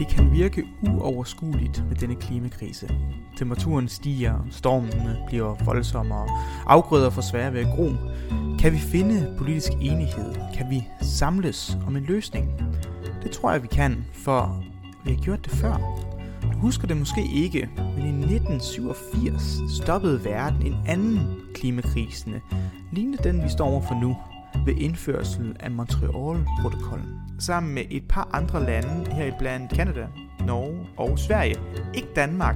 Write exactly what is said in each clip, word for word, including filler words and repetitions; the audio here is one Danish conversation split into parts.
Det kan virke uoverskueligt med denne klimakrise. Temperaturen stiger, stormene bliver voldsommere, afgrøder får svære ved at gro. Kan vi finde politisk enighed? Kan vi samles om en løsning? Det tror jeg, vi kan, for vi har gjort det før. Du husker det måske ikke, men i nitten syvogfirs stoppede verden en anden klimakrise, lignende den, vi står overfor nu, ved indførsel af Montreal-protokollen, sammen med et par andre lande, heriblandt Canada, Norge og Sverige. Ikke Danmark.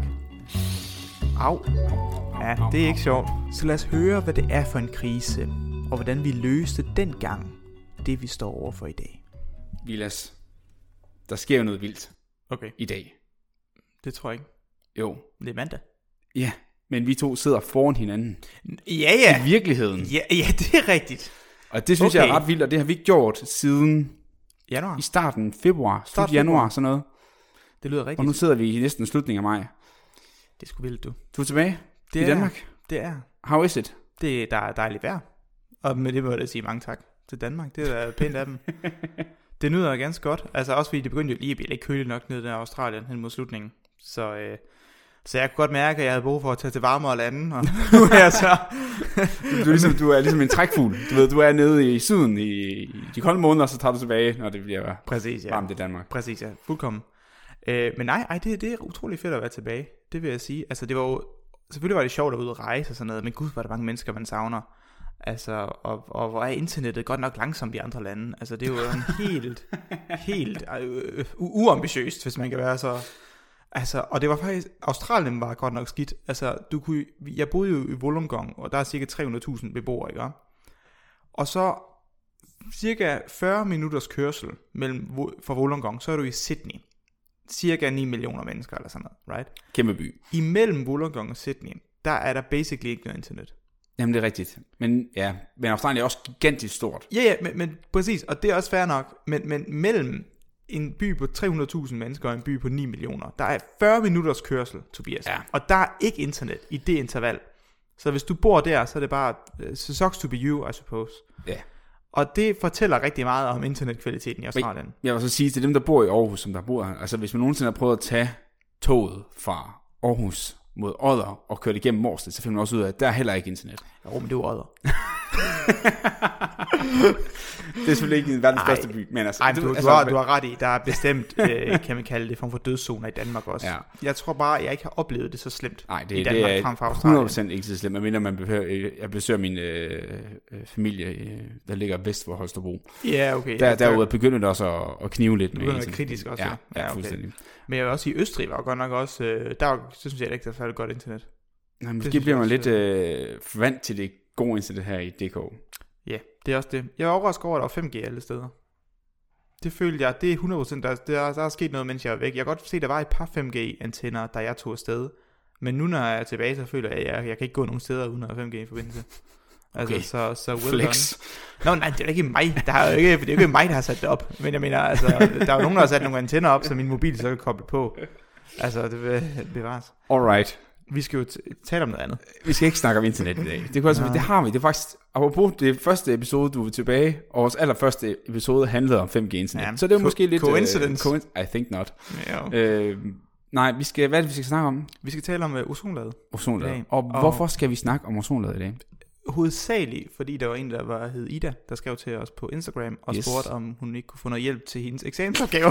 Au. Ja, det er ikke sjovt. Så lad os høre, hvad det er for en krise, og hvordan vi løste dengang det, vi står overfor i dag. Vilas, der sker jo noget vildt Okay. i dag. Det tror jeg ikke. Jo. Det er mandag. Ja, men vi to sidder foran hinanden. Ja, ja. I virkeligheden. Ja, ja, det er rigtigt. Og det synes okay. jeg er ret vildt, og det har vi ikke gjort siden Januar. i starten februar, Start slut januar, februar. sådan noget. Det lyder rigtigt. Og nu sidder vi i næsten slutningen af maj. Det er sgu vildt, du. Du er tilbage Det i er, Danmark. Det er. How is it? Det der er dejligt vejr. Og med det må jeg da sige mange tak til Danmark. Det er da pænt af dem. Det nyder jeg ganske godt. Altså også fordi det begyndte jo lige at blive lidt køligt nok nede der i Australien hen mod slutningen. Så, øh, så jeg kunne godt mærke, at jeg havde brug for at tage til varmere lande. Og nu er jeg så... du, er ligesom, du er ligesom en trækfugl. Du ved, du er nede i syden i, i de kolde måneder, og så tager du tilbage, når det bliver Præcis, ja. varmt i Danmark. Præcis, ja. Fuldkommen. Øh, men nej, ej, det, det er utrolig fedt at være tilbage. Det vil jeg sige. Altså det var jo... Selvfølgelig var det sjovt at ud og rejse og sådan noget, men gud, hvor er der mange mennesker, man savner. Altså, og, og hvor er internettet godt nok langsomt i andre lande. Altså, det er jo en helt, helt øh, uambitiøst, hvis man kan være så... Altså, og det var faktisk... Australien var godt nok skidt. Altså, du kunne... Jeg boede jo i Wollongong, og der er cirka tre hundrede tusind beboere, ikke? Og så cirka fyrre minutters kørsel mellem, fra Wollongong, så er du i Sydney. Cirka ni millioner mennesker, eller sådan noget, right? Kæmpe by. Imellem Wollongong og Sydney, der er der basically ikke noget internet. Jamen, det er rigtigt. Men ja, men Australien er også gigantisk stort. Ja, ja, men, men præcis, og det er også fair nok, men, men mellem en by på tre hundrede tusind mennesker og en by på ni millioner, der er fyrre minutters kørsel, Tobias, ja. Og der er ikke internet i det interval. Så hvis du bor der, så er det bare, uh, sucks to be you, I suppose. Ja. Og det fortæller rigtig meget om internetkvaliteten i Australien. Jeg vil så sige til dem, der bor i Aarhus, som der bor her, altså hvis man nogensinde har prøvet at tage toget fra Aarhus mod Odder og køre det igennem Mårsted, så finder man også ud af, at der er heller ikke internet. Jo, men det er jo Odder. Det er selvfølgelig ikke verdens største by, men altså... Ej, du, du, altså, har, du har ret i, der er bestemt, øh, kan man kalde det, form for dødszoner i Danmark også. Ja. Jeg tror bare, jeg ikke har oplevet det så slemt Nej, det, i Danmark det er frem for Australien. hundrede procent ikke så slemt, medmindre man behøver, jeg besøger min øh, øh, familie, øh, der ligger vest for Holstebro. Ja, okay. Der, ja, derude begynder det også at, at knive lidt. Du begynder at være kritisk også. Ja, ja, ja, ja okay. fuldstændig. Men jeg vil også sige, Østrig var godt nok også, øh, der var, så synes jeg ikke, der er særlig godt internet. Nej, måske bliver man lidt øh, vant til det gode internet her i D K. Ja, det er også det. Jeg var overrasket over, at der var fem G alle steder. Det følte jeg, det er hundrede procent, der, der, der er sket noget, mens jeg var væk. Jeg kan godt se, at der var et par fem G-antenner, da jeg tog afsted. Men nu, når jeg er tilbage, så føler jeg, at jeg, jeg kan ikke gå nogen steder uden at have fem G-forbindelse. Altså, okay. så, så well Flex. Nå, nej, det er ikke mig. Der er jo ikke, det er jo ikke mig, der har sat det op. Men jeg mener, altså, der er jo nogen, der har sat nogle antenner op, så min mobil så kan koble på. Altså, det vil bevares. Alright. Vi skal jo t- tale om noget andet. Vi skal ikke snakke om internet i dag. Det, kunne altså, det har vi. Det er faktisk, apropos det første episode, du var tilbage, og vores allerførste episode handlede om fem G internet. Ja, så det er co- måske lidt... Coincidence. Uh, co- I think not. Ja. Uh, nej, vi skal, hvad er det, vi skal snakke om? Vi skal tale om uh, ozonlaget. Ozonlaget. Og, og hvorfor skal vi snakke om ozonlaget i dag? Hovedsageligt, fordi der var en, der var hed Ida, der skrev til os på Instagram, og yes. spurgte, om hun ikke kunne få noget hjælp til hendes eksamensopgave.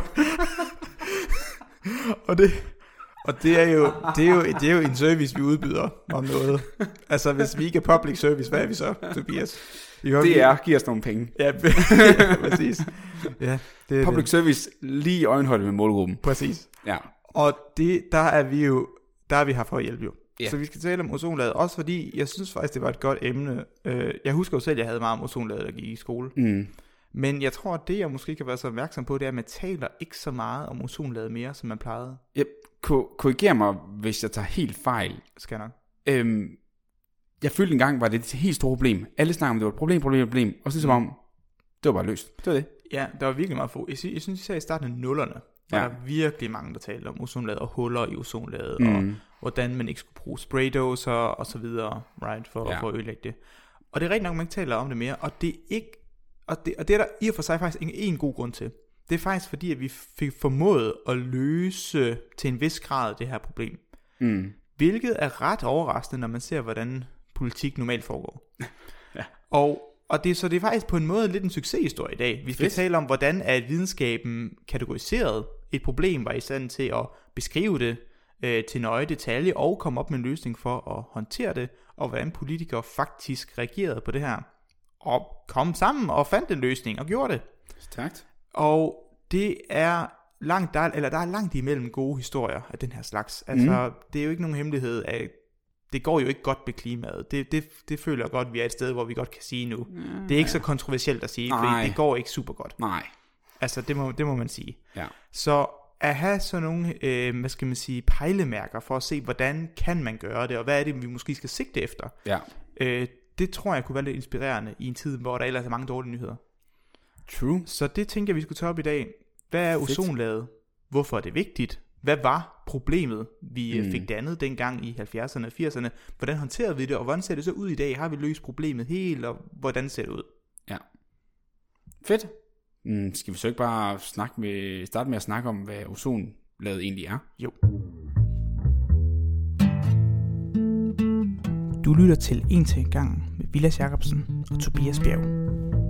og det... Og det er, jo, det, er jo, det er jo en service, vi udbyder om noget. Altså, hvis vi ikke er public service, hvad er vi så, Tobias? Vi det er, giv os nogle penge. Ja, præcis. Ja, det er public det. service lige i øjenhøjde med målgruppen. Præcis. Ja. Og det, der er vi jo, der er vi her for at hjælpe jo. Yeah. Så vi skal tale om ozonlaget, også fordi, jeg synes faktisk, det var et godt emne. Jeg husker jo selv, at jeg havde meget om ozonlaget, der gik i skole. Mm. Men jeg tror, at det, jeg måske kan være så opmærksom på, det er, at man taler ikke så meget om ozonlaget mere, som man plejede. Yep. Korriger mig, hvis jeg tager helt fejl. Skal nok. Øhm, jeg følte engang, var det et helt stort problem. Alle snakker om, det var et problem, problem, problem. Og så som om, det var bare løst. Det var det. Ja, der var virkelig meget få. Jeg synes, jeg synes især i starten af nullerne, var ja. der virkelig mange, der talte om ozonlaget og huller i ozonlaget, mm. og hvordan man ikke skulle bruge spraydoser og så videre, right, for, ja. for at ødelægge det. Og det er rigtig nok, man ikke taler om det mere, og det er ikke, og det, og det er der i og for sig faktisk en, en god grund til. det er faktisk fordi, at vi fik formået at løse til en vis grad det her problem. Mm. Hvilket er ret overraskende, når man ser, hvordan politik normalt foregår. Ja. Og, og det, så det er faktisk på en måde lidt en succeshistorie i dag. Vi skal Fedt. tale om, hvordan at videnskaben kategoriseret et problem, var i stand til at beskrive det øh, til nøje detalje, og komme op med en løsning for at håndtere det, og hvordan politikere faktisk reagerede på det her. Og kom sammen og fandt en løsning og gjorde det. Stærkt. Og det er langt, der er, eller der er langt imellem gode historier af den her slags. Altså, mm. det er jo ikke nogen hemmelighed, at det går jo ikke godt med klimaet. Det, det, det føler jeg godt, vi er et sted, hvor vi godt kan sige nu. Mm, det er ikke ja. så kontroversielt at sige, Nej. fordi det går ikke super godt. Nej. Altså, det må, det må man sige. Ja. Så at have sådan nogle, øh, hvad skal man sige, pejlemærker for at se, hvordan kan man gøre det, og hvad er det, vi måske skal sigte efter. Ja. Øh, det tror jeg kunne være lidt inspirerende i en tid, hvor der ellers er mange dårlige nyheder. True. Så det tænker jeg, vi skulle tage op i dag. Hvad er ozonlaget? Hvorfor er det vigtigt? Hvad var problemet, vi mm. fik dannet dengang i halvfjerdserne og firserne? Hvordan håndterede vi det, og hvordan ser det så ud i dag? Har vi løst problemet helt, og hvordan ser det ud? Ja. Fedt. Mm, skal vi så ikke bare snakke med, starte med at snakke om, hvad ozonlaget egentlig er? Jo. Du lytter til En til gangen med Vilas Jacobsen og Tobias Bjerg.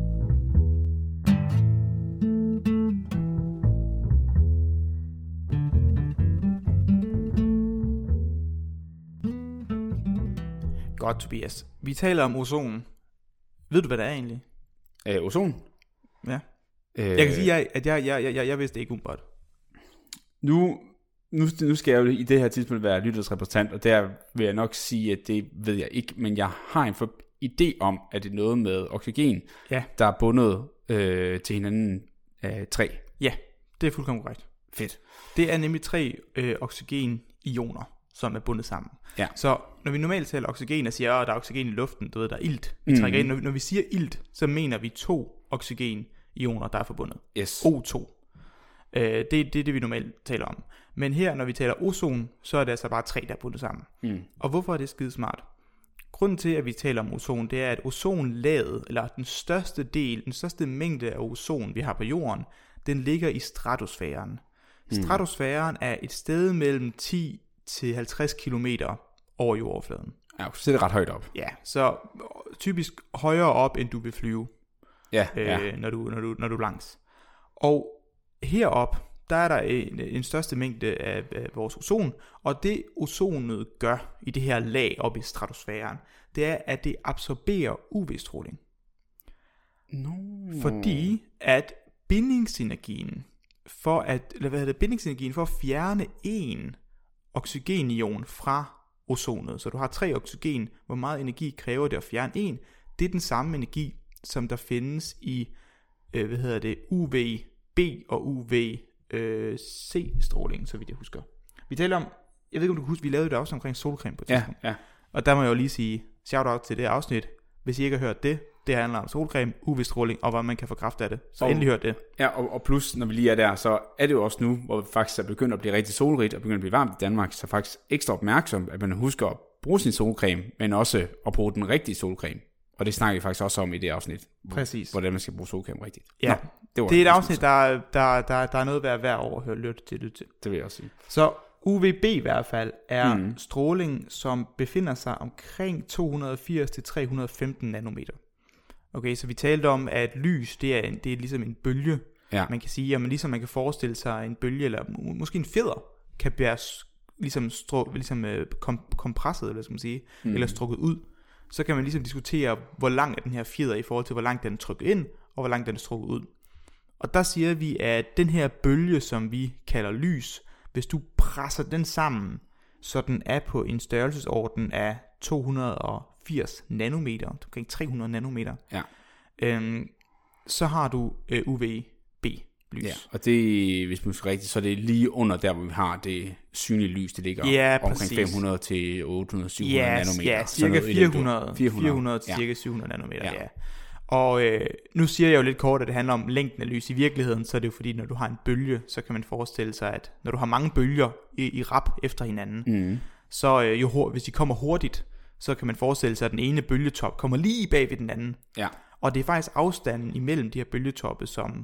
Godt, Tobias. Vi taler om ozon. Ved du, hvad det er egentlig? Øh, ozon? Ja. Øh, jeg kan sige, at jeg, jeg, jeg, jeg, jeg vidste ikke umiddelbart. Nu, nu, nu skal jeg jo i det her tidspunkt være lytters repræsentant, og der vil jeg nok sige, at det ved jeg ikke, men jeg har en for, idé om, at det er noget med oxygen, ja. der er bundet øh, til hinanden af træ. Ja, det er fuldkommen korrekt. Fedt. Det er nemlig tre øh, oxygenioner, som er bundet sammen. Ja. Så når vi normalt taler oxygen og siger, at der er oxygen i luften, du ved, der er ilt, vi trækker mm. ind. Når, når vi siger ilt, så mener vi to oxygenioner, der er forbundet. Yes. O to. Øh, det, det er det, vi normalt taler om. Men her, når vi taler ozon, så er det altså bare tre, der er bundet sammen. Mm. Og hvorfor er det skide smart? Grunden til, at vi taler om ozon, det er, at ozonlaget, eller den største del, den største mængde af ozon, vi har på jorden, den ligger i stratosfæren. Mm. Stratosfæren er et sted mellem ti til halvtreds kilometer over jordoverfladen. Ja, så er det ret højt op. Ja, så typisk højere op, end du vil flyve, ja, øh, ja. Når, du, når, du, når du er langs. Og herop, der er der en, en største mængde af, af vores ozon, og det ozonet gør i det her lag oppe i stratosfæren, det er, at det absorberer U V-stråling. No. Fordi at bindingsenergien for at, eller hvad hedder det, bindingsenergien for at fjerne en oxygenion fra ozonet, så du har tre oxygen, hvor meget energi kræver det at fjerne en, det er den samme energi, som der findes i, øh, hvad hedder det, U V B og U V C-stråling, så vidt jeg husker. Vi taler om, jeg ved ikke om du kan huske, vi lavede et afsnit omkring solcreme på et tidspunkt. Ja, ja. Og der må jeg jo lige sige, shout out til det afsnit, hvis I ikke har hørt det. Det handler om solcreme, U V-stråling og hvad man kan få kraft af det. Så og, endelig hør det. Ja, og, og plus, når vi lige er der, så er det jo også nu, hvor vi faktisk er begyndt at blive rigtig solrigt og begyndt at blive varmt i Danmark, så faktisk ekstra opmærksom, at man husker at bruge sin solcreme, men også at bruge den rigtige solcreme. Og det snakker vi faktisk også om i det afsnit. Præcis. Hvordan man skal bruge solcreme rigtigt. Ja, Nå, det, var det er et afsnit, der, der, der, der er noget værd værd over at høre lytte til, lytte til. Det vil jeg også sige. Så U V B i hvert fald er mm. stråling, som befinder sig omkring to hundrede og firs til tre hundrede og femten nanometer. Okay, så vi talte om, at lys, det er, en, det er ligesom en bølge. Ja. Man kan sige, at man ligesom man kan forestille sig en bølge, eller måske en fjeder, kan være ligesom, strå, ligesom øh, kom, kompresset, eller, skal man sige, mm. eller strukket ud. Så kan man ligesom diskutere, hvor lang er den her fjeder i forhold til, hvor langt den er trykket ind, og hvor langt den er strukket ud. Og der siger vi, at den her bølge, som vi kalder lys, hvis du presser den sammen, så den er på en størrelsesorden af to hundrede og firs nanometer, omkring tre hundrede nanometer, ja. øhm, så har du øh, U V B-lys. Ja, og det, hvis man skal rigtigt, så er det lige under der, hvor vi har det synlige lys, det ligger ja, omkring fem hundrede til otte hundrede til syv hundrede yes, nanometer. Ja, cirka fire hundrede, fire hundrede til ja. cirka syv hundrede nanometer, ja. ja. Og øh, nu siger jeg jo lidt kort, at det handler om længden af lys. I virkeligheden, så er det jo fordi, når du har en bølge, så kan man forestille sig, at når du har mange bølger i, i rap efter hinanden, mm. så øh, jo, hvis de kommer hurtigt, så kan man forestille sig, at den ene bølgetop kommer lige bag ved den anden. Ja. Og det er faktisk afstanden imellem de her bølgetoppe, som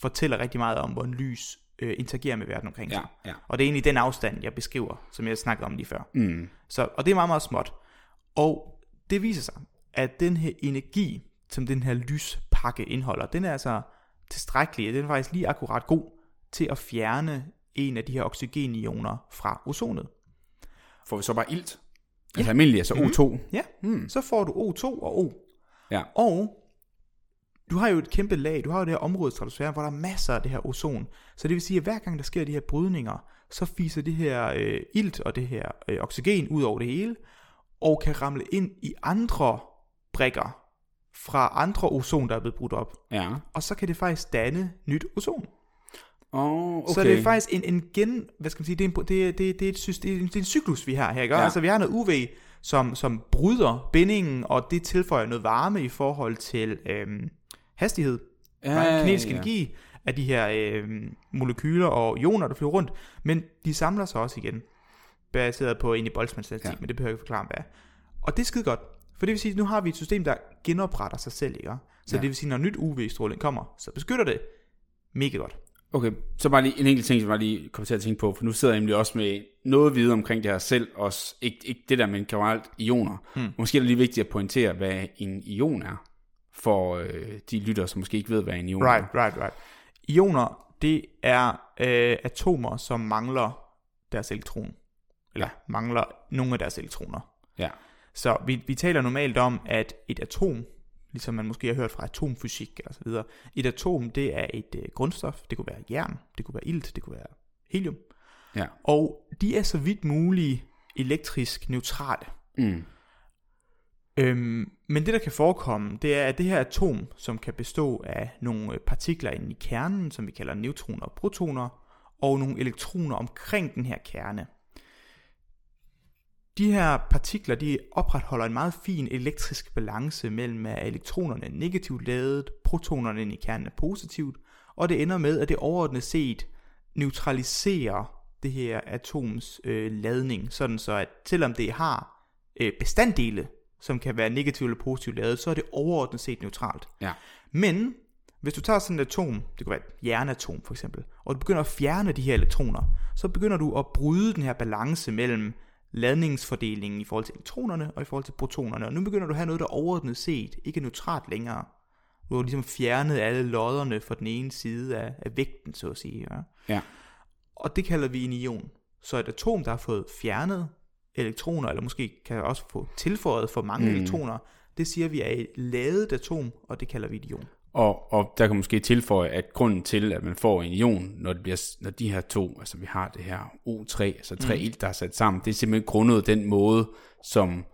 fortæller rigtig meget om, hvordan lys øh, interagerer med verden omkring sig. Ja, ja. Og det er egentlig den afstand, jeg beskriver, som jeg snakkede om lige før. Mm. Så, og det er meget, meget småt. Og det viser sig, at den her energi, som den her lyspakke indeholder, den er altså tilstrækkelig, den er faktisk lige akkurat god til at fjerne en af de her oxygenioner fra ozonet. Får vi så bare ilt? Ja. Altså almindelig, altså O to? Mm-hmm. Ja, mm. så får du O to og O. Ja. Og du har jo et kæmpe lag, du har jo det her område i stratosfæren, hvor der er masser af det her ozon. Så det vil sige, at hver gang der sker de her brydninger, så fiser det her øh, ilt og det her øh, oxygen ud over det hele, og kan ramle ind i andre brikker fra andre ozon, der er blevet brudt op. Ja. Og så kan det faktisk danne nyt ozon. Oh, okay. Så det er faktisk en, en gen, hvad skal man sige, det er en, det, det, det er et system, det er en cyklus, vi har her, ikke? Ja. Altså vi har noget U V, som, som bryder bindingen, og det tilføjer noget varme i forhold til øhm, hastighed, ja, kinetisk ja. energi af de her øhm, molekyler og ioner, der flyver rundt, men de samler sig også igen, baseret på egentlig Boltzmanns statistik, ja. Men det behøver jeg ikke forklare, hvad er. Og det er skide godt, for det vil sige, at nu har vi et system, der genopretter sig selv, ikke? Så ja. Det vil sige, når nyt U V-stråling kommer, så beskytter det mega godt. Okay, så bare lige en enkelt ting, som jeg lige kommer til at tænke på, for nu sidder jeg nemlig også med noget viden omkring det her selv, også ikke, ikke det der, men generelt ioner. Hmm. Måske er det lige vigtigt at pointere, hvad en ion er, for øh, de lytter, som måske ikke ved, hvad en ion right, er. Right, right, Ioner, det er øh, atomer, som mangler deres elektron, eller ja. mangler nogle af deres elektroner. Ja. Så vi, vi taler normalt om, at et atom, ligesom man måske har hørt fra atomfysik og så videre. Et atom, det er et øh, grundstof. Det kunne være jern, det kunne være ilt, det kunne være helium. Ja. Og de er så vidt muligt elektrisk neutrale. Mm. Øhm, men det, der kan forekomme, det er, at det her atom, som kan bestå af nogle partikler inde i kernen, som vi kalder neutroner og protoner, og nogle elektroner omkring den her kerne. De her partikler, de opretholder en meget fin elektrisk balance mellem at elektronerne er negativt ladet, protonerne inde i kernen er positivt, og det ender med, at det overordnet set neutraliserer det her atoms øh, ladning, sådan så at selvom det har øh, bestanddele, som kan være negativt eller positivt ladet, så er det overordnet set neutralt. Ja. Men hvis du tager sådan et atom, det kunne være et jernatom for eksempel, og du begynder at fjerne de her elektroner, så begynder du at bryde den her balance mellem ladningsfordelingen i forhold til elektronerne og i forhold til protonerne. Og nu begynder du at have noget, der overordnet set ikke er neutralt længere. Du har ligesom fjernet alle lodderne fra den ene side af, af vægten, så at sige. Ja. Ja. Og det kalder vi en ion. Så et atom, der har fået fjernet elektroner, eller måske kan også få tilføjet for mange mm. elektroner, det siger vi er et ladet atom, og det kalder vi et ion. Og, og der kan måske tilføje, at grunden til, at man får en ion, når, det bliver, når de her to, altså vi har det her O tre, altså tre mm. ilt, der er sat sammen, det er simpelthen grundet den måde, som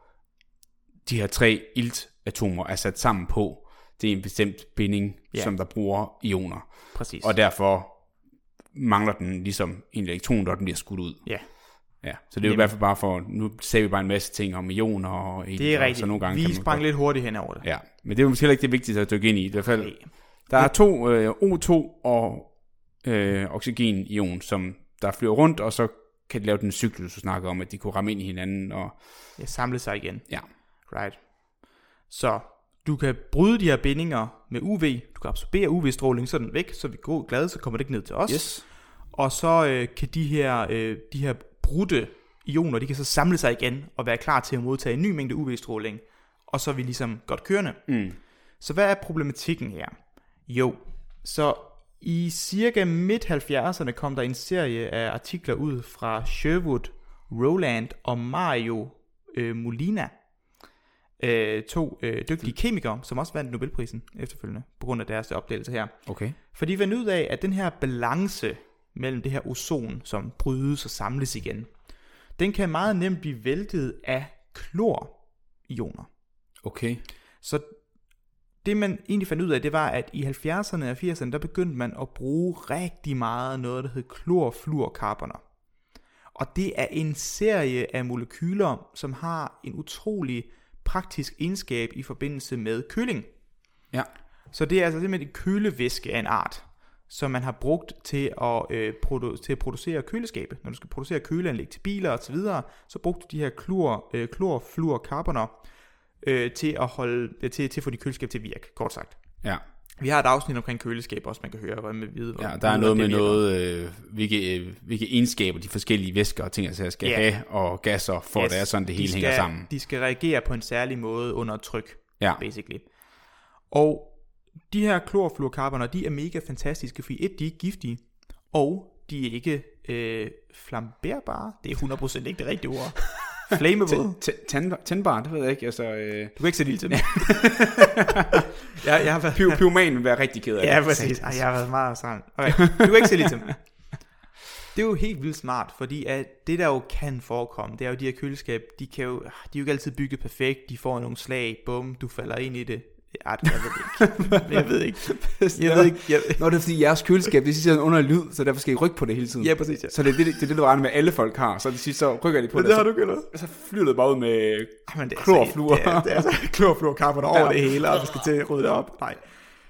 de her tre iltatomer er sat sammen på. Det er en bestemt binding, yeah. som der bruger ioner. Præcis. Og derfor mangler den ligesom en elektron, når den bliver skudt ud. Ja. Ja, så det er jo i hvert fald bare for, nu sagde vi bare en masse ting om ioner og ilt. Det er rigtigt, så nogle gange vi sprang godt lidt hurtigt hen over det. Ja, men det er jo måske heller ikke det vigtigste at dykke ind i. I hvert fald, okay. Der er to øh, O to og øh, oxygen-ion, som der flyver rundt, og så kan de lave den cyklus, du snakker om, at de kunne ramme ind i hinanden. Og ja, samle sig igen. Ja. Right. Så du kan bryde de her bindinger med U V, du kan absorbere U V-stråling, så er den væk, så vi går glade, så kommer det ikke ned til os. Yes. Og så øh, kan de her, øh, de her brudte ioner, de kan så samle sig igen og være klar til at modtage en ny mængde U V-stråling, og så er vi ligesom godt kørende. Mm. Så hvad er problematikken her? Jo, så i cirka midt halvfjerdserne kom der en serie af artikler ud fra Sherwood, Rowland og Mario øh, Molina, øh, to øh, dygtige kemikere, som også vandt Nobelprisen efterfølgende, på grund af deres opdagelse her. Okay. For de fandt ud af, at den her balance mellem det her ozon, som brydes og samles igen, den kan meget nemt blive væltet af klor-ioner. Okay. Så det man egentlig fandt ud af, det var, at i halvfjerdserne og firserne, der begyndte man at bruge rigtig meget noget, der hed klorfluorkarboner. Og det er en serie af molekyler, som har en utrolig praktisk egenskab i forbindelse med køling. Ja. Så det er altså simpelthen en kølevæske af en art, som man har brugt til at, øh, produ- til at producere køleskabe. Når du skal producere køleanlæg til biler og så videre, så brugte du de her klor, øh, klorfluorkarboner øh, til at holde til, til at få de køleskab til at virke, kort sagt. Ja. Vi har et afsnit omkring køleskab også, man kan høre, hvor man vide, hvor, ja, der er noget med noget, øh, hvilke, øh, hvilke egenskaber de forskellige væsker og ting, altså skal yeah. have, og gasser, for yes. at det er sådan, det hele de skal, hænger sammen. De skal reagere på en særlig måde under tryk, ja. basically. Og de her klorfluorkarboner, de er mega fantastiske, fordi et, de er ikke giftige, og de er ikke øh, flamberbare. Det er hundrede procent ikke det rigtige ord. Flammable. Tændbare, det ved jeg ikke. Altså, øh... Du kan ikke sætte ild til dem. jeg, jeg har været... Pyroman Pyroman vil være rigtig ked af det. Ja, præcis. Ej, jeg har været meget sådan. Okay, du kan ikke sætte ild til dem. Det er jo helt vildt smart, fordi at det der jo kan forekomme, det er jo de her køleskab, de, kan jo, de er jo ikke altid bygget perfekt, de får nogle slag, bum, du falder ind i det. Ja, jeg ved ikke. Jeg ved ikke. Jeg ved ikke. Jeg... Nå, det er fordi jeres køleskab, det sidder under lyd, så derfor skal I rykke på det hele tiden. Ja, præcis. Ja. Så det er det, det, det, det du regner med, alle folk har. Så det sidste, så rykker de på det. Det, det har du gjort. Og så flyder det bare ud med Jamen, det klorfluor. Det er, det er altså klorfluorkarboner over ja. det hele, og vi skal til at rydde det op. Nej.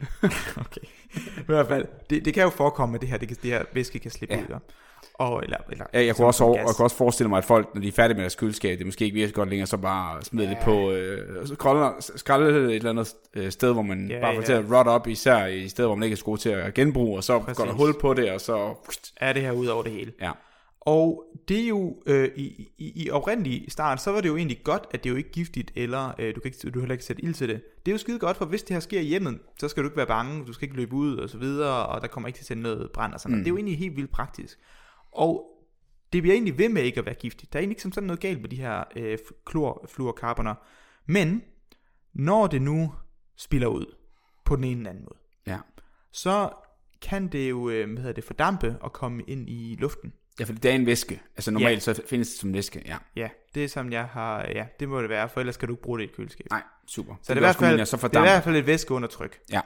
Okay. I hvert fald, det, det kan jo forekomme, at det her, det, kan, det her væske kan slippe ja. ud. Og, eller, eller, ja, jeg, kunne også over, jeg kunne også forestille mig, at folk, når de er færdige med deres køleskab, det måske ikke virker godt længere, så bare smider ja. det på, øh, skralde et eller andet sted, hvor man ja, bare får ja. til at rot op, især i steder, hvor man ikke er så god til at genbruge, og så Præcis. går der hul på det, og så... er det her ud over det hele. Ja. Og det er jo, øh, i, i, i oprindelig start, så var det jo egentlig godt, at det er jo ikke giftigt, eller øh, du kan ikke, du heller ikke sætte ild til det. Det er jo skide godt, for hvis det her sker i hjemmet, så skal du ikke være bange, du skal ikke løbe ud, og så videre, og der kommer ikke til at sende noget brand og sådan mm. Det er jo egentlig helt vildt praktisk. Og det bliver egentlig ved med ikke at være giftigt. Der er egentlig ikke som sådan noget galt med de her øh, klorfluorkarboner. Men når det nu spiller ud på den ene eller anden måde, ja. så kan det jo øh, hvad hedder det, fordampe og komme ind i luften. Ja, for det er en væske. Altså normalt ja. så findes det som væske, ja. Ja, det er som jeg har, ja, det må det være, for ellers skal du ikke bruge det i et køleskab. Nej, super. Så det, det, er, i hvert fald, så det er i hvert fald et væske under tryk. Ja.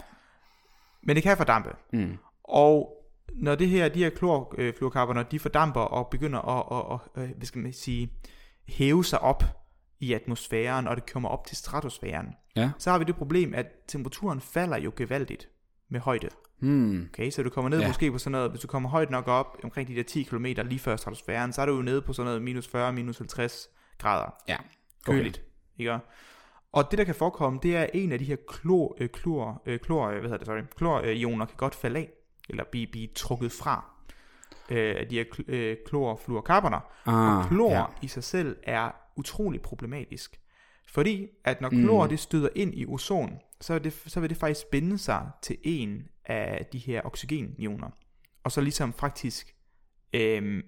Men det kan fordampe. Mm. Og når det her, de her klorfluorkarboner, de fordamper og begynder at, at, at, hvad skal man sige, hæve sig op i atmosfæren, og det kommer op til stratosfæren, ja. så har vi det problem, at temperaturen falder jo gevaldigt med højde. Hmm. Okay, så du kommer ned ja. måske på sådan noget, hvis du kommer højt nok op, omkring de der ti kilometer lige før stratosfæren, så er du jo nede på sådan noget minus fyrre, minus halvtreds grader. Ja, okay. Køligt, ikke? Og det der kan forekomme, det er en af de her klor, øh, klor, øh, klor, hvad hedder det, sorry, klorioner kan godt falde af, eller blive, blive trukket fra øh, af de her kl- øh, klorfluorkarboner. Ah, og klor ja. i sig selv er utrolig problematisk. Fordi at når klor mm. det støder ind i ozon, så vil, det, så vil det faktisk binde sig til en af de her oxygenioner. Og så ligesom faktisk øh,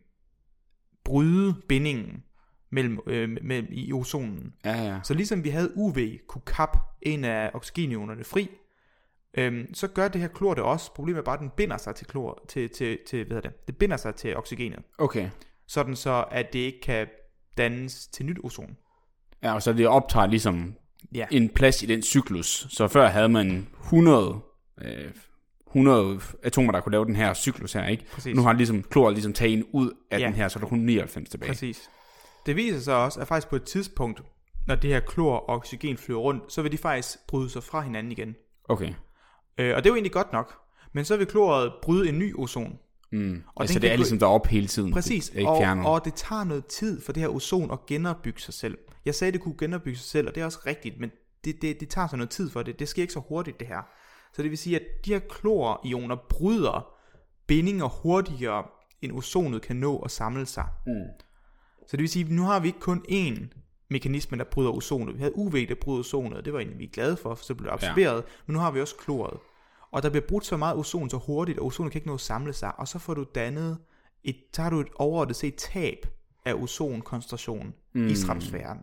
bryde bindingen mellem, øh, mellem i ozonen. Ja, ja. Så ligesom vi havde U V kunne kappe en af oxygenionerne fri, Øhm, så gør det her klor det også. Problemet er bare, at den binder sig til klor, til, til, til hvad hedder det? Det binder sig til oxygenet. Okay. Sådan så, at det ikke kan dannes til nyt ozon. Ja, og så det optager ligesom ja. en plads i den cyklus. Så før havde man hundrede, øh, hundrede atomer, der kunne lave den her cyklus her, ikke? Præcis. Nu har ligesom klor ligesom taget en ud af ja. den her, så er der kun nioghalvfems tilbage. Præcis. Det viser sig også, at faktisk på et tidspunkt, når det her klor og oxygen flyver rundt, så vil de faktisk bryde sig fra hinanden igen. Okay. Øh, og det er jo egentlig godt nok. Men så vil kloret bryde en ny ozon. Mm. Og altså det er ligesom deroppe hele tiden. Præcis, det og, og det tager noget tid for det her ozon at genopbygge sig selv. Jeg sagde, det kunne genopbygge sig selv, og det er også rigtigt, men det, det, det tager så noget tid for det. Det sker ikke så hurtigt, det her. Så det vil sige, at de her klorioner bryder bindinger hurtigere, end ozonet kan nå at samle sig. Mm. Så det vil sige, at nu har vi ikke kun én mekanisme, der bryder ozonet. Vi havde U V, der bryder ozonet, og det var egentlig vi glade for, for så blev det absorberet. Ja. Men nu har vi også kloret. Og der bliver brudt så meget ozon så hurtigt, og ozonet kan ikke nå at samle sig, og så får du dannet et, så har du et overordnet set tab af ozonkoncentration mm. i stratosfæren.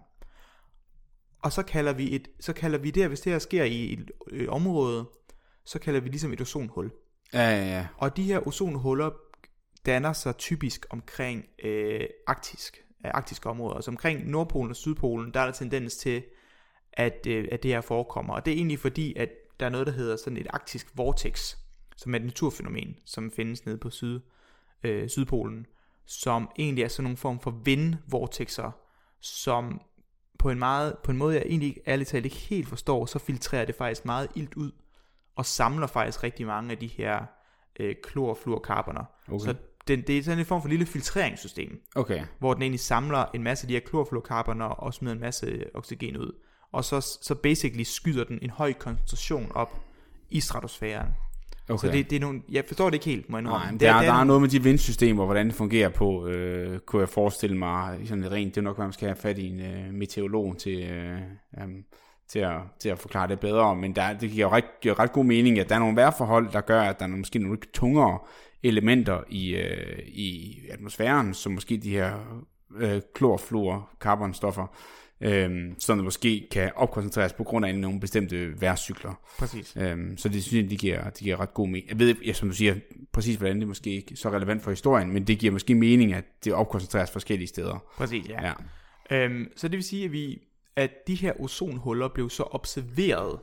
Og så kalder vi et, så kalder vi det, hvis det her sker i et øh, område, så kalder vi ligesom et ozonhul. Ja, ja, ja. Og de her ozonhuller danner sig typisk omkring øh, arktisk, øh, arktiske områder. Altså omkring Nordpolen og Sydpolen, der er der tendens til, at, øh, at det her forekommer. Og det er egentlig fordi, at der er noget, der hedder sådan et arktisk vortex, som er et naturfænomen, som findes nede på syd, øh, Sydpolen, som egentlig er sådan nogle form for vindvortexer, som på en, meget, på en måde, jeg egentlig ærligt talt ikke helt forstår, så filtrerer det faktisk meget ilt ud, og samler faktisk rigtig mange af de her øh, klorfluorkarboner. Okay. Så det, det er sådan en form for lille filtreringssystem, okay. hvor den egentlig samler en masse af de her klorfluorkarboner, og smider en masse oxygen ud. Og så, så basically skyder den en høj koncentration op i stratosfæren. Okay. Så det, det er nogle, jeg forstår det ikke helt, må jeg Nej, det, der, det der er er noget med de vindsystemer, hvordan det fungerer på, øh, kunne jeg forestille mig, sådan lidt rent, det er nok, hvad man skal have fat i en øh, meteorolog til, øh, um, til, at, til at forklare det bedre, men der, det giver jo ret, giver ret god mening, at der er nogle vejrforhold, der gør, at der er måske nogle tungere elementer i, øh, i atmosfæren, som måske de her øh, klorfluor, carbonstoffer, Øhm, så det måske kan opkoncentreres på grund af nogle bestemte vejrcykler. Præcis. Øhm, så det synes jeg, det giver, det giver ret god mening. Jeg ved, ja, som du siger, præcis hvordan det er måske ikke så relevant for historien, men det giver måske mening, at det opkoncentreres forskellige steder. Præcis, ja. ja. Øhm, så det vil sige, at, vi, at de her ozonhuller blev så observeret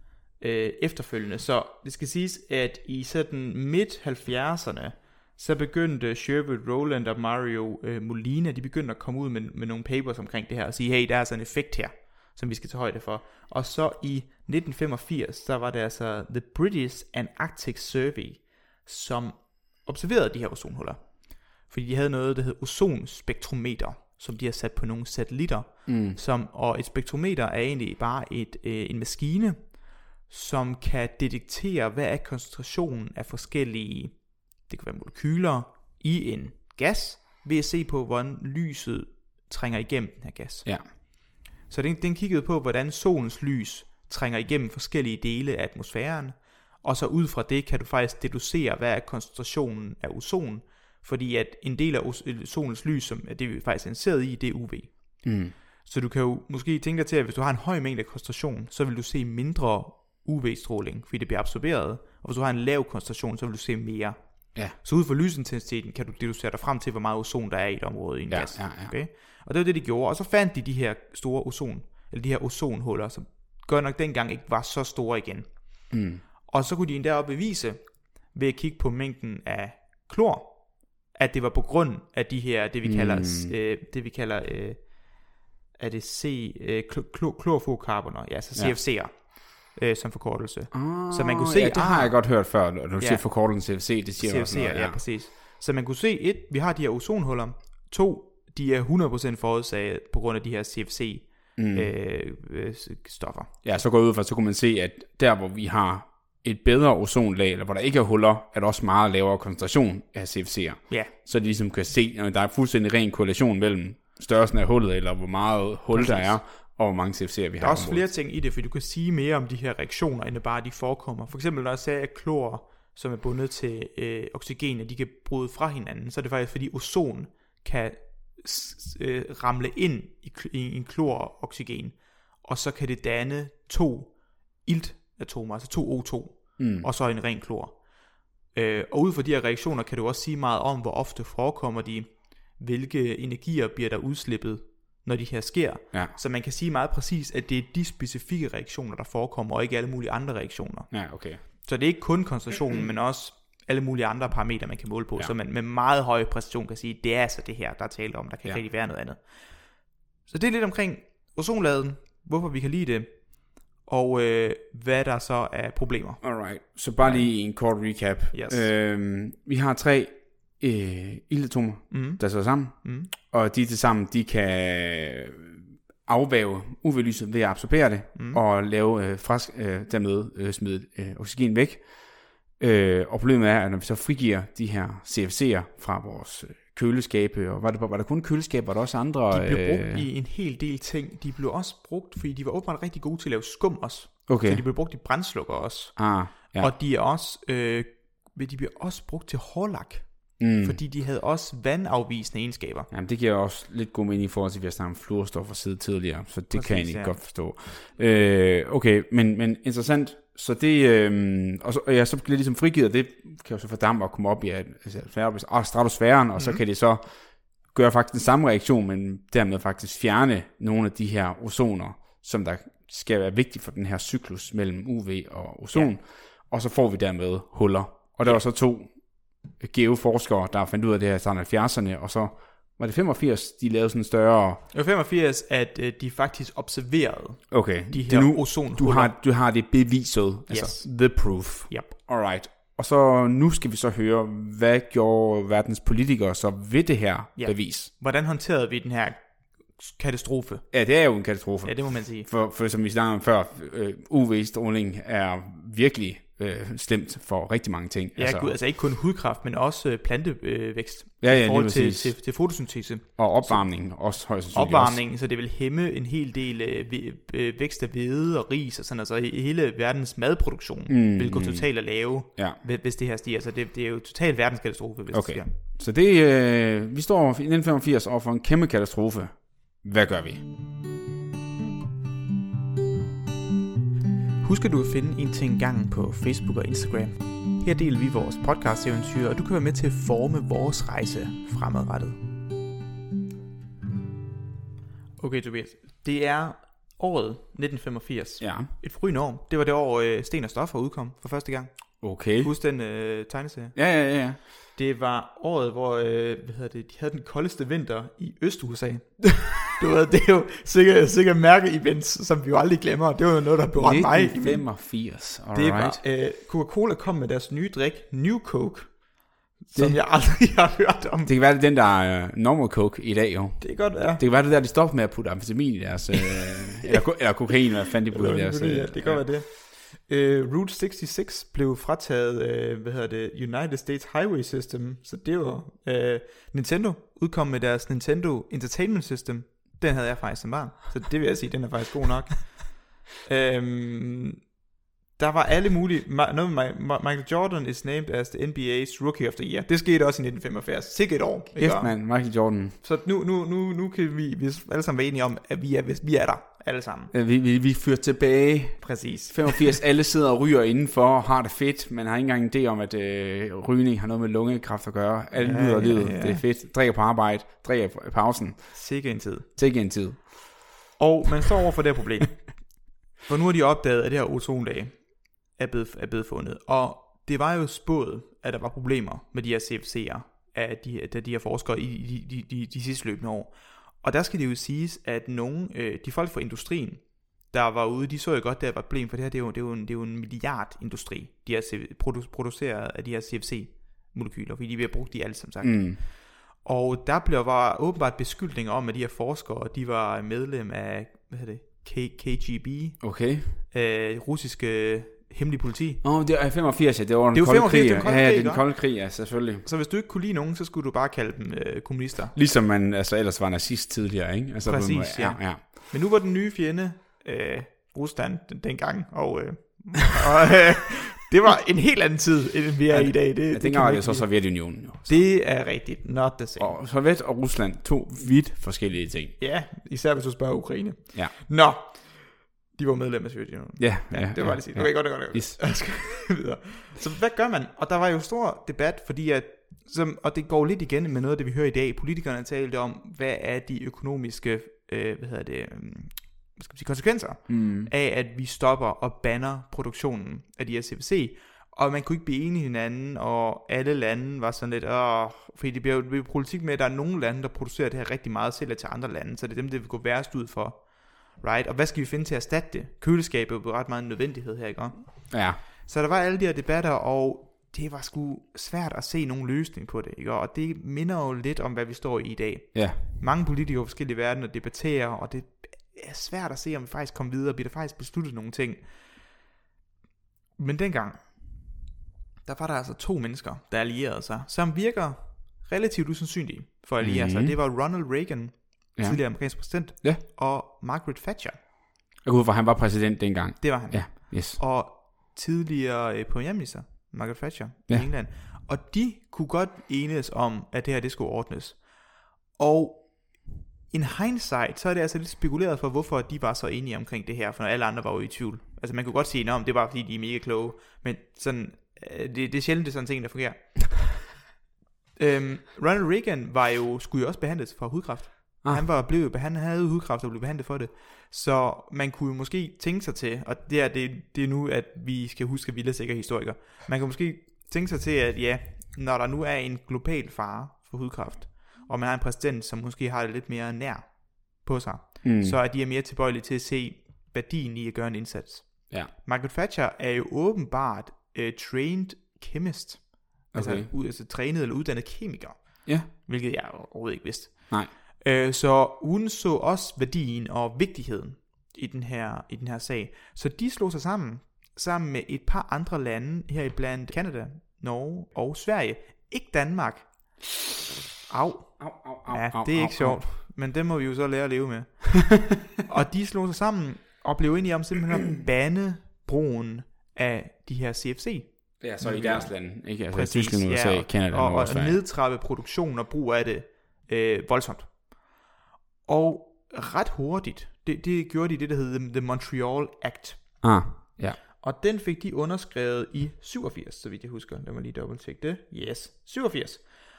øh, efterfølgende. Så det skal siges, at i sådan midt halvfjerdserne, så begyndte Sherwood Rowland og Mario øh, Molina, de begyndte at komme ud med, med nogle papers omkring det her, og sige, hey, der er sådan en effekt her, som vi skal tage højde for. Og så i nitten femogfirs, der var det altså The British Antarctic Survey, som observerede de her ozonhuller. Fordi de havde noget, der hed ozonspektrometer, som de har sat på nogle satellitter. Mm. Som, og et spektrometer er egentlig bare et, øh, en maskine, som kan detektere, hvad er koncentrationen af forskellige, det kan være molekyler, i en gas, ved at se på, hvordan lyset trænger igennem den her gas. Ja. Så den, den kiggede på, hvordan solens lys trænger igennem forskellige dele af atmosfæren, og så ud fra det kan du faktisk deducere, hvad er koncentrationen af ozon, fordi at en del af solens lys, som er det vi faktisk er interesseret i, det er U V. Mm. Så du kan jo måske tænke dig til, at hvis du har en høj mængde koncentration, så vil du se mindre U V-stråling, fordi det bliver absorberet, og hvis du har en lav koncentration, så vil du se mere. Ja. Så ud fra lysintensiteten kan du deducere dig frem til, hvor meget ozon der er i et område i en ja, gas. Ja, ja. Okay? Og det var det, de gjorde. Og så fandt de de her store ozon, eller de her ozonhuller, som godt nok dengang ikke var så store igen. Mm. Og så kunne de endda bevise, ved at kigge på mængden af klor, at det var på grund af de her, det vi mm. kalder, øh, det vi kalder, øh, er det C, øh, klorfluorkarboner, ja, så C F C'er. Øh, som forkortelse. Oh, så man kunne se, ja, det har ah, jeg godt hørt før, når du ja, siger forkortelsen C F C, det siger C F C'er, også noget, ja. ja, præcis. Så man kunne se, et, vi har de her ozonhuller, to, de er hundrede procent forudsaget på grund af de her C F C mm. øh, øh, stoffer. Ja, så går jeg ud fra, så kunne man se, at der hvor vi har et bedre ozonlag, eller hvor der ikke er huller, er der også meget lavere koncentration af C F C'er. Ja. Så de ligesom kan se, at der er fuldstændig ren korrelation mellem størrelsen af hullet, eller hvor meget hul præcis. Der er, og hvor mange C F C'er vi har. Der er også flere ting i det, for du kan sige mere om de her reaktioner, end bare de forekommer. For eksempel når jeg sagde, at klor, som er bundet til øh, oxygen, at de kan bryde fra hinanden, så er det faktisk fordi ozon kan øh, ramle ind i, i en klor og oxygen, og så kan det danne to iltatomer, altså to O to, mm. og så en ren klor. Øh, og ud fra de her reaktioner kan du også sige meget om, hvor ofte forekommer de, hvilke energier bliver der udslippet, når de her sker. Ja. Så man kan sige meget præcis, at det er de specifikke reaktioner, der forekommer, og ikke alle mulige andre reaktioner. Ja, okay. Så det er ikke kun koncentrationen, men også alle mulige andre parametre, man kan måle på, ja. Så man med meget høj præcision kan sige, det er altså det her, der er tale om, der kan ja. Ikke rigtig være noget andet. Så det er lidt omkring ozonlaget, hvorfor vi kan lide det, og øh, hvad der så er problemer. Alright, så bare lige en kort recap. Yes. Øhm, vi har tre øh, iltatomer, mm. der sidder sammen, mm. og de til sammen, de kan afvæve U V-lyset ved at absorbere det, mm. og lave øh, frisk, øh, dermed øh, smide øh, oxygen væk. Øh, og problemet er, at når vi så frigiver de her C F C'er fra vores øh, køleskabe, og var, det, var der kun køleskaber, var der også andre? De blev brugt øh... i en hel del ting. De blev også brugt, fordi de var åbenbart rigtig gode til at lave skum også. Okay. Så de blev brugt i brændslukker også. Ah, ja. Og de er også, øh, de bliver også brugt til hårlak. Mm. Fordi de havde også vandafvisende egenskaber. Jamen det giver også lidt god mening i forhold til, at vi har snakket om fluorstoffer side tidligere, så det præcis, kan jeg egentlig ja. Godt forstå. Øh, okay, men, men interessant. Så det, øh, og, så, og ja, så bliver det ligesom frigivet, det kan jo så fordamme og komme op i altså, stratosfæren, og mm. så kan det så gøre faktisk den samme reaktion, men dermed faktisk fjerne nogle af de her ozoner, som der skal være vigtige for den her cyklus mellem U V og ozon, ja. Og så får vi dermed huller. Og der var så to geoforskere, der fandt ud af det her i halvfjerdserne, og så var det femogfirs, de lavede sådan en større... Det var femogfirs, at øh, de faktisk observerede okay. de her nu, ozonhuller. Du har, du har det beviset, yes. Altså the proof. Yep. Alright. Og så nu skal vi så høre, hvad gjorde verdens politikere så ved det her yep. bevis? Hvordan håndterede vi den her katastrofe? Ja, det er jo en katastrofe. Ja, det må man sige. For, for som vi snakkede om før, øh, U V-stråling er virkelig øh, slemt for rigtig mange ting. Ja, altså, gud, altså ikke kun hudkræft, men også øh, plantevækst øh, ja, ja, i forhold til, til, til fotosyntese. Og opvarmning så, også højst sandsynligt. Opvarmning, så det vil hæmme en hel del øh, vækst af hvede og ris og sådan, altså hele verdens madproduktion mm, vil gå totalt at lave, ja. hvis det her stiger. Så det, det er jo totalt verdenskatastrofe, hvis okay. det stiger. Så det, øh, vi står i nitten femogfirs over for en kæmpe katastrofe. Hvad gør vi? Husk at du at finde en ting gangen på Facebook og Instagram. Her deler vi vores podcast-eventyr, og du kan være med til at forme vores rejse fremadrettet. Okay, Tobias. Det er året nitten femogfirs. Ja. Et forrygende år. Det var det år, øh, Sten og Stoffer udkom for første gang. Okay. Husk den øh, tegneserie? Ja, ja, ja. Det var året, hvor øh, hvad hedder det, de havde den koldeste vinter i Øst-U S A. Du ved, det er jo sikkert, sikkert mærke-events, som vi jo aldrig glemmer. Det var jo noget, der blev ret mig. nitten femogfirs, alright. Det var, øh, Coca-Cola kom med deres nye drik, New Coke, det, som jeg aldrig har hørt om. Det kan være, det den der er uh, normal Coke i dag, jo. Det kan godt være. Det kan være, det der, de stopper med at putte amfetamin i deres, øh, eller, eller kokain, hvad fanden de putter i deres. Ja, det kan ja. være det. Uh, Route seksogtres blev frataget, uh, hvad hedder det, United States Highway System, så det var uh, Nintendo udkom med deres Nintendo Entertainment System. Den havde jeg faktisk som barn, så det vil jeg sige, den er faktisk god nok. um, der var alle mulige, noget med Michael Jordan is named as the N B A's Rookie of the Year. Det skete også i nitten femogfirs, sikkert et år. Yes, man, Michael Jordan. Så nu, nu, nu, nu kan vi, vi alle sammen være enige om, at vi er, vi er der. Alle sammen. Vi, vi, vi fører tilbage. Præcis. femogfirs, alle sidder og ryger indenfor og har det fedt, men har ikke engang en idé om, at øh, rygning har noget med lungekræft at gøre. Alle ja, nyder livet, ja, ja. Det er fedt. Drikker på arbejde, drikker på pausen. Sikke en tid. Sikke en tid. Og man står over for det her problem. For nu har de opdaget, at det her ozonlag er blevet, er blevet fundet. Og det var jo spået, at der var problemer med de her C F C'er, af de, af de her forskere i de, de, de, de sidste løbende år. Og der skal det jo siges, at nogle, øh, de folk fra industrien, der var ude, de så jo godt, der var et problem, for det her, det er jo, det er jo, en, det er jo en milliardindustri, de her produ- produceret af de her C F C-molekyler, fordi de bliver brugt i alt, som sagt. Mm. Og der blev var åbenbart beskyldninger om, at de her forskere, de var medlem af, hvad hedder det, K- KGB, okay. øh, russiske hemmelige politi. Åh, oh, det er femogfirs, ja, det var den kolde krig. Ja, ja, den kolde krig, ja, selvfølgelig. Så hvis du ikke kunne lide nogen, så skulle du bare kalde dem øh, kommunister. Ligesom man altså ellers var nazist tidligere, ikke? Altså, præcis, man, ja, ja. ja. Men nu var den nye fjende øh, Rusland den, dengang, og, øh, og øh, det var en helt anden tid, end vi er ja, i dag. Det, ja, det dengang var det så Sovjetunionen. Jo, så. Det er rigtigt, not the same. Og Sovjet og Rusland, to vidt forskellige ting. Ja, især hvis du spørger Ukraine. Ja. Nå. De var medlem af Sovjetunionen. Ja, ja, ja, det var ja, det sige. Okay, ja. godt, det godt, godt. Yes. videre. Så hvad gør man? Og der var jo stor debat, fordi at, som, og det går lidt igen med noget af det, vi hører i dag. Politikerne talte om, hvad er de økonomiske, øh, hvad hedder det, øh, hvad skal man sige, konsekvenser mm. af, at vi stopper og banner produktionen af de her C F C. Og man kunne ikke blive enige hinanden, og alle lande var sådan lidt, åh, fordi det bliver jo, det bliver politik med, at der er nogle lande, der producerer det her rigtig meget, sælger til andre lande, så det er dem, det vil gå værst ud for. Right? Og hvad skal vi finde til at erstatte det? Køleskabet er jo ret meget en nødvendighed her, ikke? Ja. Så der var alle de her debatter, og det var sgu svært at se nogen løsning på det, ikke? Og det minder jo lidt om, hvad vi står i i dag. Ja. Mange politikere i forskellige verdener debatterer, og det er svært at se, om vi faktisk kommer videre, bliver der faktisk besluttet nogle ting. Men dengang, der var der altså to mennesker, der allierede sig, som virker relativt usandsynlige for at alliere sig. Det var Ronald Reagan, ja. tidligere amerikansk præsident, ja. og Margaret Thatcher. Jeg kunne for han var præsident dengang. Det var han. Ja, yes. Og tidligere øh, premierminister, Margaret Thatcher, ja. i England. Og de kunne godt enes om, at det her, det skulle ordnes. Og in hindsight, så er det altså lidt spekuleret for, hvorfor de var så enige omkring det her, for alle andre var jo i tvivl. Altså man kunne godt sige, at det var fordi, de er mega kloge, men sådan, det, det er sjældent, det er sådan ting, der fungerer. øhm, Ronald Reagan var jo, skulle jo også behandles for hudkræft. Ah. Han var blevet behandlet, han havde hudkræft og blev behandlet for det. Så man kunne jo måske tænke sig til, og det er, det, det er nu, at vi skal huske, at vi er sikre historikere. Man kan måske tænke sig til, at ja, når der nu er en global fare for hudkræft, og man har en præsident, som måske har det lidt mere nær på sig, mm. så er de mere tilbøjelige til at se værdien i at gøre en indsats. Ja. Margaret Thatcher er jo åbenbart uh, trained chemist, okay. altså, u- altså trænet eller uddannet kemiker, ja. hvilket jeg overhovedet ikke vidste. Nej. Uh, så hun så også værdien og vigtigheden i den her, i den her sag. Så de slog sig sammen sammen med et par andre lande, heriblandt Canada, Norge og Sverige. Ikke Danmark. Au. Au, au, au, ja, au, det er au, ikke au. sjovt, men det må vi jo så lære at leve med. Og de slog sig sammen og blev enige om simpelthen at bande brugen af de her C F C. Ja, så i deres lande, ikke? Altså Præcis, Tyskland, U S A, ja, Canada, og, Norge og og Sverige. nedtrappe produktion og brug af det øh, voldsomt. Og ret hurtigt, det, det gjorde de det, der hedder The Montreal Act. Ah, ja. Og den fik de underskrevet i syvogfirs, så vidt jeg husker. Lad mig lige dobbelt-tjekke det. Yes, syvogfirs.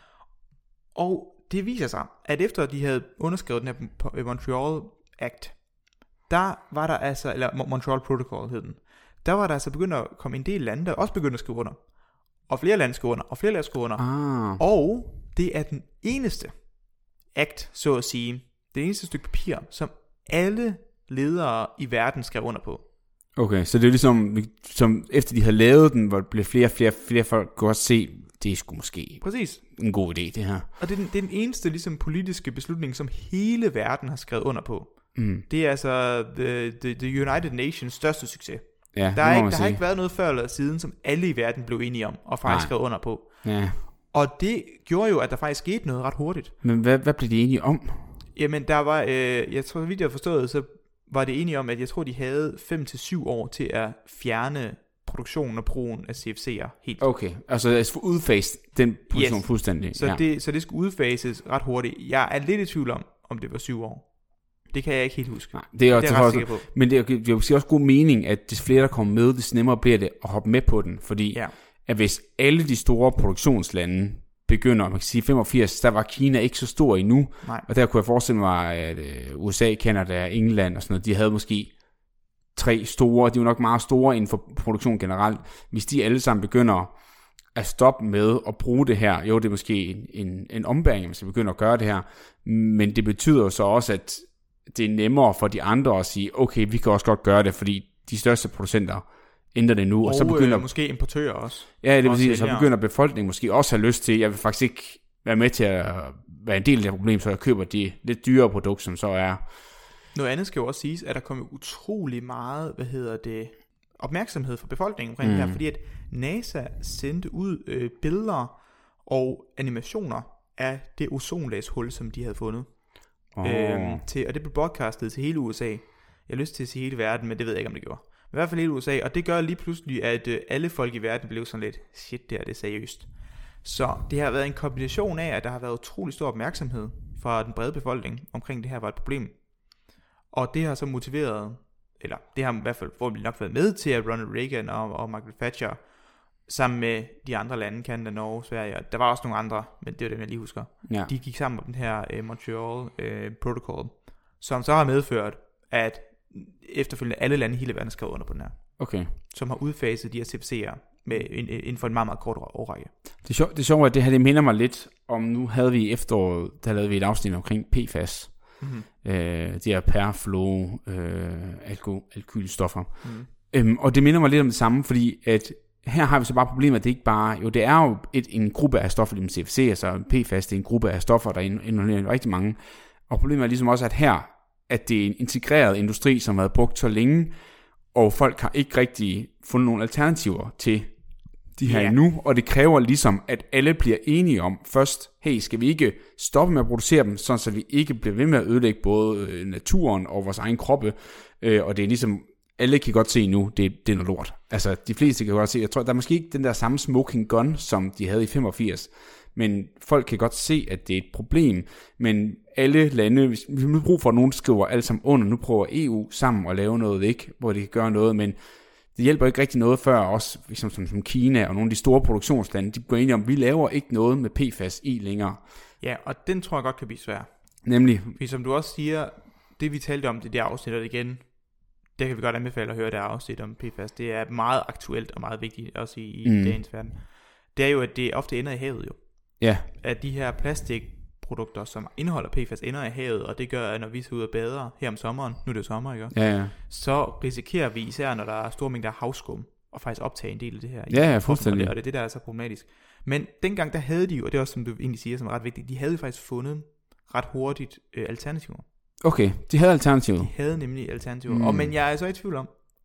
Og det viser sig, at efter de havde underskrevet den her Montreal Act, der var der altså, eller Montreal Protocol hed den, der var der altså begyndt at komme en del lande, der også begyndte at skrive under. Og flere lande skrive under, og flere lande skrive under. Ah. Og det er den eneste act, så at sige, det eneste stykke papir, som alle ledere i verden skrev under på. Okay, så det er ligesom, som efter de havde lavet den, hvor der blev flere og flere, flere folk kunne også se, det er sgu måske Præcis. en god idé, det her. Og det er den, det er den eneste ligesom, politiske beslutning, som hele verden har skrevet under på. Mm. Det er altså the, the, the United Nations største succes. Ja, Der, er ikke, der sige. har ikke været noget før eller siden, som alle i verden blev enige om, og faktisk skrev under på. Ja. Og det gjorde jo, at der faktisk skete noget ret hurtigt. Men hvad, hvad blev de enige om? Jamen, der var, øh, jeg tror, så vidt jeg har forstået, så var det enige om, at jeg tror, de havde fem til syv år til at fjerne produktionen og brugen af C F C'er helt. Okay, altså at få udfaset den produktion Yes. fuldstændig. Så, ja. det, så det skulle udfases ret hurtigt. Jeg er lidt i tvivl om, om det var syv år. Det kan jeg ikke helt huske. Nej, det er, det er jeg ret også, sikker på. Men det er, det er måske også god mening, at des flere der kommer med, des nemmere bliver det at hoppe med på den. Fordi Ja. at hvis alle de store produktionslande begynder, man kan sige femogfirs, der var Kina ikke så stor endnu. Nej. Og der kunne jeg forestille mig, at U S A, Canada, England og sådan noget, de havde måske tre store, de er jo nok meget store inden for produktion generelt. Hvis de alle sammen begynder at stoppe med at bruge det her, jo det er måske en, en, en ombæring, hvis de begynder at gøre det her, men det betyder jo så også, at det er nemmere for de andre at sige, okay, vi kan også godt gøre det, fordi de største producenter ændrer det nu, og, Og så begynder... øh, måske importører også. Ja, det vil også sige, så sælgere. begynder befolkningen måske også have lyst til, jeg vil faktisk ikke være med til at være en del af det problem, så jeg køber de lidt dyrere produkter, som så er... Noget andet skal jo også siges, at der kommer utrolig meget, hvad hedder det, opmærksomhed fra befolkningen omkring mm. det her, fordi at NASA sendte ud øh, billeder og animationer af det ozonlagshul, som de havde fundet. Oh. Øhm, til, og det blev broadcastet til hele U S A. Jeg har lyst til at sige hele verden, men det ved jeg ikke, om det gjorde. Men i hvert fald hele U S A, og det gør lige pludselig, at øh, alle folk i verden blev sådan lidt, shit, det er det seriøst. Så det har været en kombination af, at der har været utrolig stor opmærksomhed fra den brede befolkning omkring det her var et problem. Og det har så motiveret, eller det har i hvert fald forhåbentlig nok været med til, at Ronald Reagan og, og Margaret Thatcher, sammen med de andre lande, Canada, Norge, Sverige, der var også nogle andre, men det er dem, jeg lige husker, Ja. de gik sammen om den her uh, Montreal uh, Protocol, som så har medført, at efterfølgende alle lande i hele verden skrev under på den her, Okay. som har udfaset de her C F C'er med, inden for en meget, meget kort årrække. Det er sjovt, det er sjovt, at det her, det minder mig lidt om, nu havde vi i efteråret, der lavede vi et afsnit omkring P F A S. Mm-hmm. Øh, de her perfluo øh, alko, alkylstoffer. Mm. Øhm, og det minder mig lidt om det samme, fordi at her har vi så bare problemet, at det ikke bare, jo det er jo et, en gruppe af stoffer, ligesom C F C, altså P F A S, det er en gruppe af stoffer, der indeholder rigtig mange. Og problemet er ligesom også, at her, at det er en integreret industri, som har været brugt så længe, og folk har ikke rigtig fundet nogle alternativer til de her Yeah. nu, og det kræver ligesom, at alle bliver enige om først, hey, skal vi ikke stoppe med at producere dem, sådan så vi ikke bliver ved med at ødelægge både naturen og vores egen kroppe, øh, og det er ligesom, alle kan godt se nu, det, det er noget lort. Altså, de fleste kan godt se, jeg tror, der er måske ikke den der samme smoking gun, som de havde i femogfirs, men folk kan godt se, at det er et problem, men alle lande, hvis vi nu brug for, at nogen skriver alle sammen under, nu prøver E U sammen at lave noget, ikke, hvor de kan gøre noget, men det hjælper ikke rigtig noget før også, som, som, som Kina og nogle af de store produktionslande, de går enige om, vi laver ikke noget med P F A S i længere. Ja, og den tror jeg godt kan blive svær. Nemlig. Fordi som du også siger, det vi talte om, det der afsnit, og igen, det kan vi godt anbefale at høre, det afsnit om P F A S. Det er meget aktuelt og meget vigtigt, også i, i mm. dagens verden. Det er jo, at det ofte ender i havet jo. Ja. At de her plastikprodukter, som indeholder P F A S, ender i havet, og det gør, at når vi ser ud og bader her om sommeren, nu er det jo sommer, ikke? Ja, ja. Så risikerer vi, især når der er store mængder havskum, og faktisk optage en del af det her. Ja, ja, fuldstændig. Og det er det, der er så problematisk. Men dengang, der havde de jo, og det er også, som du egentlig siger, som er ret vigtigt, de havde faktisk fundet ret hurtigt øh, alternativer. Okay, de havde alternativet. De havde nemlig alternativer. Mm. Og, men jeg er så i tvivl om,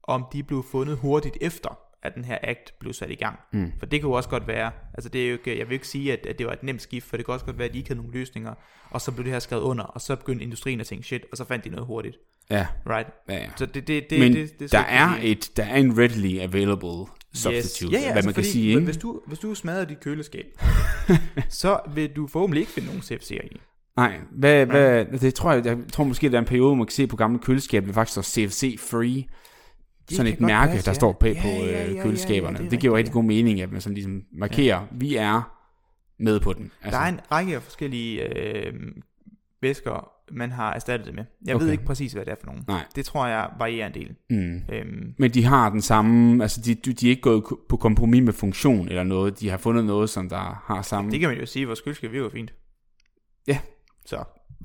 om de blev fundet hurtigt efter, at den her act blev sat i gang. Mm. For det kan jo også godt være, altså det er jo ikke, jeg vil ikke sige, at, at det var et nemt skift, for det kan også godt være, at de ikke havde nogle løsninger, og så blev det her skrevet under, og så begyndte industrien at tænke, shit, og så fandt de noget hurtigt. Ja. Right? Ja, ja. Så det, det, det, Men det, det, det, der, er et, der er en readily available substitute, yes. ja, ja, hvad altså man kan fordi, sige, ikke? Hvis du, hvis du smadrer dit køleskab, så vil du forhåbentlig ikke finde nogen C F C'er i. Nej, hvad, hvad, det tror jeg, jeg tror måske, der er en periode, man kan se på gamle køleskab, det faktisk står C F C-free. Sådan et mærke, passe, der ja. står bag ja, på ja, ja, køleskaberne. Ja, ja, det, det giver jo rigtig god mening, at man sådan ligesom markerer, ja. vi er med på den. Altså. Der er en række af forskellige øh, væsker, man har erstattet det med. Jeg okay. ved ikke præcis, hvad det er for nogen. Nej. Det tror jeg varierer en del. Mm. Øhm. Men de har den samme, altså de, de er ikke gået på kompromis med funktion eller noget. De har fundet noget, som der har samme... Det kan man jo sige, vores køleskab virker fint. Ja. Så...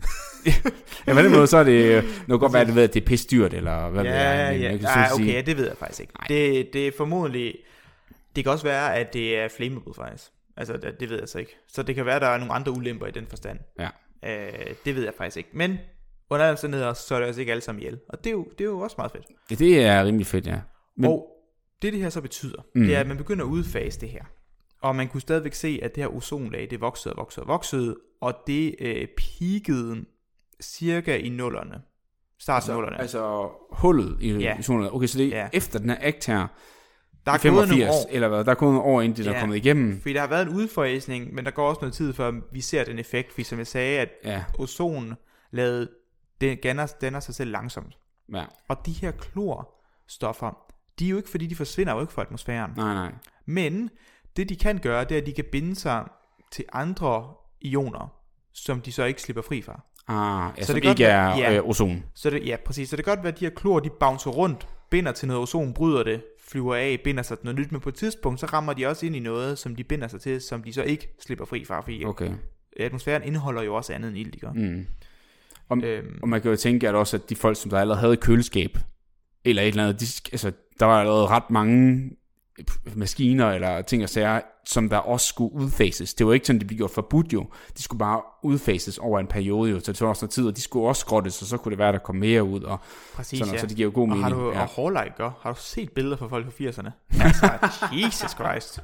ja, på den måde, så er det noget godt være, at det ved, at det er pisse dyrt, eller hvad ja, ved jeg. Ja, jeg ja, okay, ja, det ved jeg faktisk ikke. Det, det er formodentlig, det kan også være, at det er flammable faktisk. Altså, det, det ved jeg så ikke. Så det kan være, at der er nogle andre ulemper i den forstand. Ja. Øh, det ved jeg faktisk ikke. Men under alle omstændigheder, så er det altså ikke alle sammen ihjel. Og det er jo, det er jo også meget fedt. Ja, det er rimelig fedt, ja. Men... Og det, det her så betyder, mm. det er, at man begynder at udfase det her. Og man kunne stadigvæk se, at det her ozonlag, det voksede og voksede og voksede, og det øh, peakede cirka i nullerne. Starten altså, af nullerne. Altså hullet i ja. ozonet. Okay, så det er ja. efter den her act her, der er femogfirs, eller hvad, der er gået nogle år, inden det ja. der er kommet igennem. Fordi der har været en udfasning, men der går også noget tid, før vi ser den effekt. Fordi som jeg sagde, at ja. ozonlaget, det danner, danner sig selv langsomt. Ja. Og de her klorstoffer, de er jo ikke, fordi de forsvinder jo ikke fra atmosfæren. Nej, nej. Men det de kan gøre, det er, at de kan binde sig til andre ioner, som de så ikke slipper fri fra. Ah, ja, så som det ikke godt, er ja, øh, ozon. Så det, ja, præcis. Så det kan godt være, at de her klor, de bouncer rundt, binder til noget ozon, bryder det, flyver af, binder sig til noget nyt, men på et tidspunkt, så rammer de også ind i noget, som de binder sig til, som de så ikke slipper fri fra, fordi okay. atmosfæren indeholder jo også andet end ild, de gør. Mm. Og, øhm, og man kan jo tænke, at også at de folk, som der allerede havde køleskab, eller et eller andet, de, altså, der var allerede ret mange maskiner eller ting og sager, som der også skulle udfases. Det var ikke sådan, det blev gjort forbudt jo. De skulle bare udfases over en periode jo, så det tog også noget tid, og de skulle også skrottes, og så kunne det være, der kom mere ud, og præcis, sådan, ja. Så det giver jo god og mening. Har du, ja. Og Hårleik gør, har du set billeder fra folk fra firserne? Altså, Jesus Christ.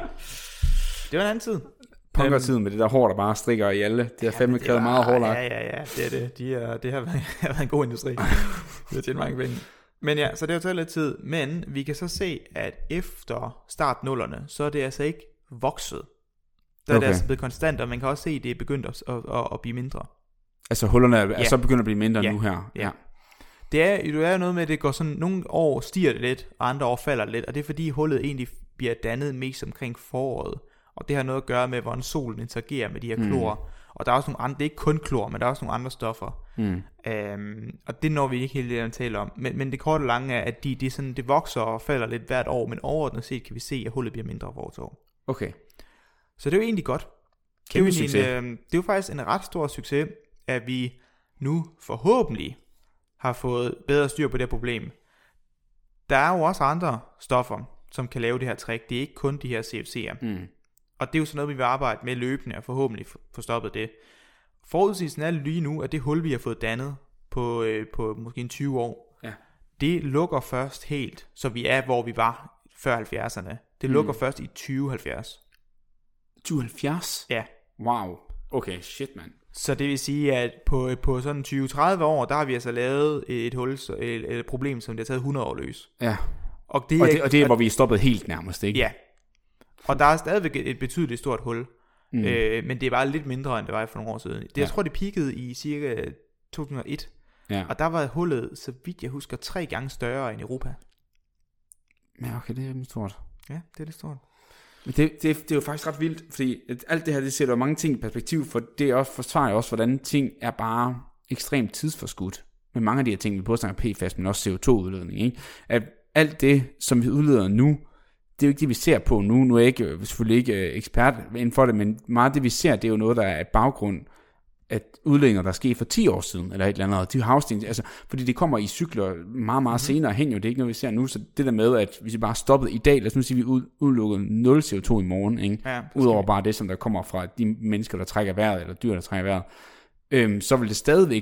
Det var en anden tid. Punkertiden med det der hår, der bare strikker i alle. Det har ja, fandme krævet meget Hårleik. Ja, ja, ja, det er det. De er, det har været, har været en god industri. Det har tjent mange penge. Men ja, så det har taget lidt tid. Men vi kan så se, at efter start nullerne, så er det altså ikke vokset. Der er okay. det altså blevet konstant, og man kan også se, at det er begyndt at, at, at, at blive mindre. Altså hullerne er ja. så begyndt at blive mindre ja. nu her. Ja. Det er, det er jo noget med, at det går sådan, nogle år stiger det lidt, og andre år falder det lidt. Og det er fordi hullet egentlig bliver dannet mest omkring foråret. Og det har noget at gøre med, hvordan solen interagerer med de her klor. Mm. Og der er også nogle andre, det er ikke kun klor, men der er også nogle andre stoffer. Mm. Øhm, og det når vi ikke helt at tale om. Men, men det korte og lange er, at de, de sådan, det vokser og falder lidt hvert år, men overordnet set kan vi se, at hullet bliver mindre år til år. Okay. Så det er jo egentlig godt. Det er, jo en, øh, det er jo faktisk en ret stor succes, at vi nu forhåbentlig har fået bedre styr på det her problem. Der er jo også andre stoffer, som kan lave det her trick. Det er ikke kun de her C F C'er. Mm. Og det er jo sådan noget, vi vil arbejde med løbende og forhåbentlig få stoppet det. Forudsigelsen er lige nu, at det hul, vi har fået dannet på, øh, på måske en tyve år, ja. det lukker først helt, så vi er, hvor vi var før halvfjerdserne. Det lukker mm. først i tyve halvfjerds. tyve halvfjerds? Ja. Wow. Okay, shit, man. Så det vil sige, at på, på sådan tyve tredive år, der har vi altså lavet et hul, et, et problem, som det har taget hundrede år løs. Ja. Og det, og er, det, og det er, hvor vi er stoppet helt nærmest, ikke? Ja. Og der er stadigvæk et betydeligt stort hul. Mm. Øh, men det er bare lidt mindre, end det var for nogle år siden. Det, ja. Jeg tror, det peakede i cirka to tusind og et. Ja. Og der var hullet, så vidt jeg husker, tre gange større end Europa. Ja, okay, det er lidt stort. Ja, det er lidt stort. Men det, det, det er jo faktisk ret vildt, fordi alt det her, det sætter jo mange ting i perspektiv, for det er også, forsvarer jo også, hvordan ting er bare ekstremt tidsforskudt. Med mange af de her ting, vi både snakker P F A S, men også C O to udledning, ikke? At alt det, som vi udleder nu, det er jo ikke det, vi ser på nu. Nu er jeg ikke, selvfølgelig ikke ekspert inden for det, men meget af det, vi ser, det er jo noget, der er et baggrund, at udledninger, der skete for ti år siden, eller et eller andet, de havsten, altså, fordi det kommer i cykler meget, meget mm-hmm. senere hen, jo, det er ikke noget, vi ser nu, så det der med, at hvis vi bare stoppede i dag, lad os nu sige, at vi ud, udelukker nul C O to i morgen, ikke? Ja, udover bare det, som der kommer fra de mennesker, der trækker vejret, eller dyr, der trækker vejret, øhm, så vil det stadigvæk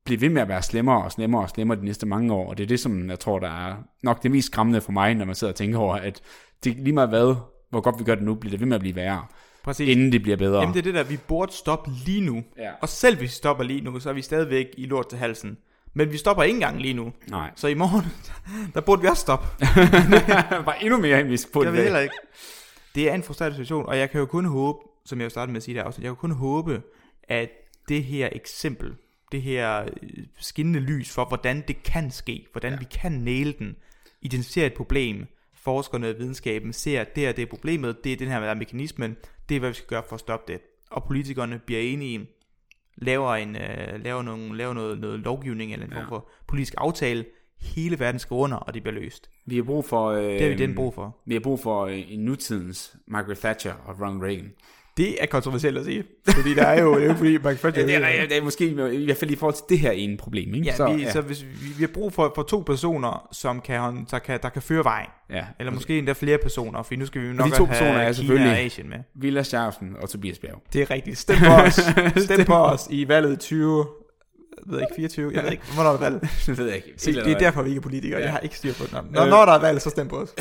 blive ved med at være slemmere og slemmere og slemmere de næste mange år, og det er det, som jeg tror, der er nok det mest skræmmende for mig, når man sidder og tænker over, at det lige meget hvad, hvor godt vi gør det nu, bliver det ved med at blive værre. Præcis. Inden det bliver bedre. Jamen det er det der, vi burde stoppe lige nu. Ja. Og selv hvis vi stopper lige nu, så er vi stadigvæk i lort til halsen. Men vi stopper ikke engang lige nu. Nej. Så i morgen, der burde vi også stoppe. Bare endnu mere, end vi skal på det. Det ikke. Det er en frustrerende situation, og jeg kan jo kun håbe, som jeg startede med at sige der også, jeg kan kun håbe, at det her eksempel, det her skinnende lys for, hvordan det kan ske, hvordan ja. vi kan næle den, identificere et problem, forskerne og videnskaben ser, at det her det er problemet, det er den her der mekanismen, det er hvad vi skal gøre for at stoppe det. Og politikerne bliver enige, laver, en, uh, laver, nogle, laver noget, noget lovgivning eller en ja. form for politisk aftale, hele verden skal under, og det bliver løst. Vi har brug for... Øh, det har vi den brug for. Vi har brug for øh, en nutidens Margaret Thatcher og Ronald Reagan. Det er kontroversielt at sige, fordi der er jo, det er jo fordi Margaret Thatcher... ja, det, er, det er måske i hvert fald i forhold til det her ene problem, ikke? Ja, så, vi, ja. så hvis vi, vi har brug for, for to personer, som kan, der, kan, der kan føre vejen. Ja. Eller måske endda flere personer, for nu skal vi nok de to have personer er Kina og Asien med. Villa Scherfen og Tobias Bjerg. Det er rigtigt. Stem på os. Stem på os i valget tyve... Jeg ved ikke, fireogtyve, jeg ved ikke, hvornår er der valg? Det ved jeg ikke. Se, det er derfor, vi ikke er politikere, ja. Jeg har ikke styr på den. Når, øh. når der er valg, så stem på os.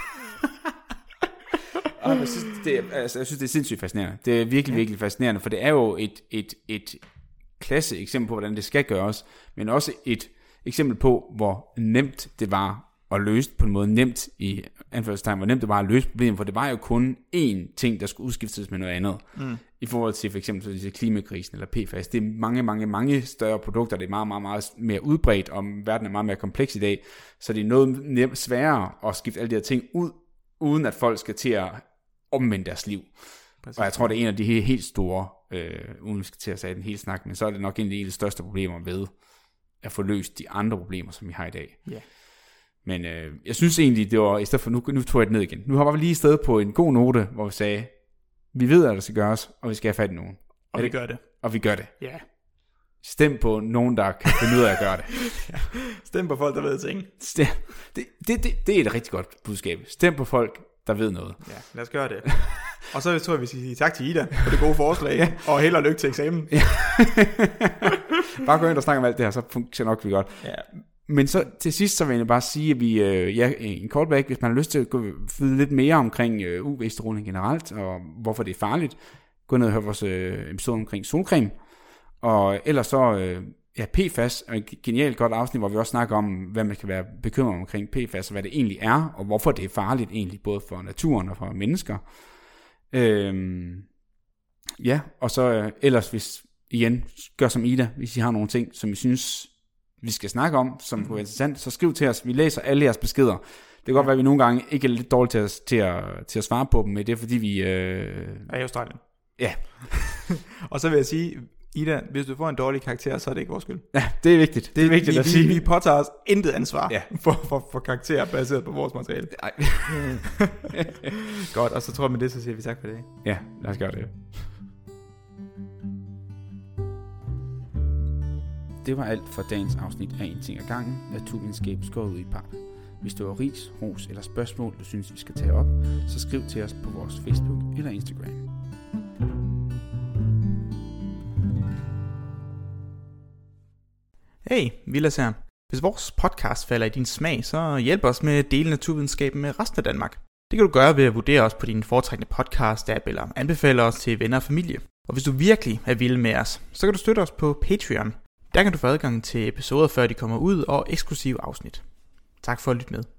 Og jeg synes, det er, altså, jeg synes, det er sindssygt fascinerende. Det er virkelig, virkelig fascinerende, for det er jo et, et, et klasse eksempel på, hvordan det skal gøres, men også et eksempel på, hvor nemt det var at løse på en måde nemt i anførselstegn, hvor nemt det var at løse problemet, for det var jo kun én ting, der skulle udskiftes med noget andet. Mm. I forhold til for eksempel til klimakrisen eller P F A S. Det er mange, mange, mange større produkter, det er meget, meget, meget mere udbredt, og verden er meget mere kompleks i dag, så det er noget nemt, sværere at skifte alle de her ting ud, uden at folk skal til at omvende deres liv. Præcis. Og jeg tror, det er en af de helt, helt store, øh, uden vi skal til at sige den hele snak, men så er det nok en af de største problemer ved at få løst de andre problemer, som vi har i dag. Yeah. Men øh, jeg synes egentlig, det var, i stedet for, nu, nu tog jeg det ned igen. Nu har vi lige i stedet på en god note, hvor vi sagde, vi ved, at det skal gøres, og vi skal have fat i nogen. Og vi gør det. Og vi gør det. Ja. Yeah. Stem på nogen, der kan finde ud af at gøre det. Ja. Stem på folk, der ved ting. Stem. Det, det, det, det er et rigtig godt budskab. Stem på folk, der ved noget. Ja, lad os gøre det. Og så tror jeg, vi skal sige tak til Ida for det gode forslag, ja. Og held og lykke til eksamen. Ja. Bare gå ind og snakke om alt det her, så fungerer nok vi godt. Ja. Men så til sidst, så vil jeg bare sige, at vi, øh, ja, en callback, hvis man har lyst til at gå vide lidt mere omkring øh, U V-stråling generelt, og hvorfor det er farligt, gå ned og høre vores øh, episode omkring solcreme. Og ellers så, øh, ja, P F A S er et genialt godt afsnit, hvor vi også snakker om, hvad man kan være bekymret omkring P F A S, og hvad det egentlig er, og hvorfor det er farligt egentlig, både for naturen og for mennesker. Øhm, ja, og så øh, ellers, hvis igen, gør som Ida, hvis I har nogle ting, som I synes, vi skal snakke om, som kunne være interessant, så skriv til os. Vi læser alle jeres beskeder. Det kan godt være, at vi nogle gange ikke er lidt dårlige til at, til at, til at svare på dem, men det er fordi, vi øh... er i Australien. Ja. Og så vil jeg sige, Ida, hvis du får en dårlig karakter, så er det ikke vores skyld. Ja, det er vigtigt. Det er vigtigt vi, at sige. Vi, vi påtager os intet ansvar ja. for, for, for karakterer baseret på vores materiale. Godt, og så tror jeg med det, så siger vi tak for det. Ja, lad os gøre det. Det var alt for dagens afsnit af En ting ad gangen, naturvidenskab skåret ud i pap. Hvis du har ris, ros eller spørgsmål, du synes, vi skal tage op, så skriv til os på vores Facebook eller Instagram. Hey, Vilas her. Hvis vores podcast falder i din smag, så hjælp os med at dele naturvidenskaben med resten af Danmark. Det kan du gøre ved at vurdere os på din foretrækkende podcast-app eller anbefale os til venner og familie. Og hvis du virkelig er vild med os, så kan du støtte os på Patreon. Der kan du få adgang til episoder, før de kommer ud, og eksklusive afsnit. Tak for at lytte med.